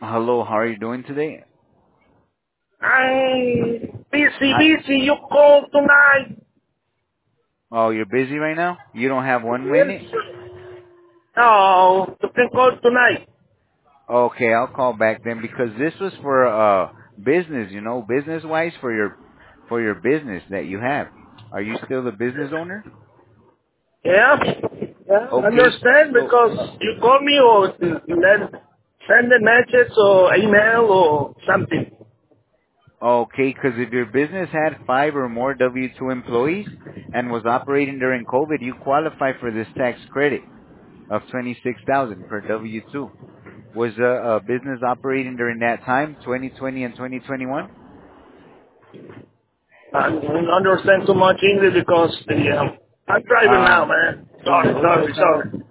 Hello, how are you doing today? I'm busy, Hi. busy. You call tonight. Oh, you're busy right now? You don't have 1 minute? Yes. No, you can call tonight. Okay, I'll call back then because this was for business, business wise for your business that you have. Are you still the business owner? Yeah? Yeah, Okay, understand so because you call me or then send a message or email or something. okay, because if your business had 5 or more W-2 employees and was operating during COVID, you qualify for this tax credit of 26,000 per W-2. Was a business operating during that time, 2020 and 2021? I don't understand too much English because I'm driving now, Um, man. so Sorry, what was sorry, sorry.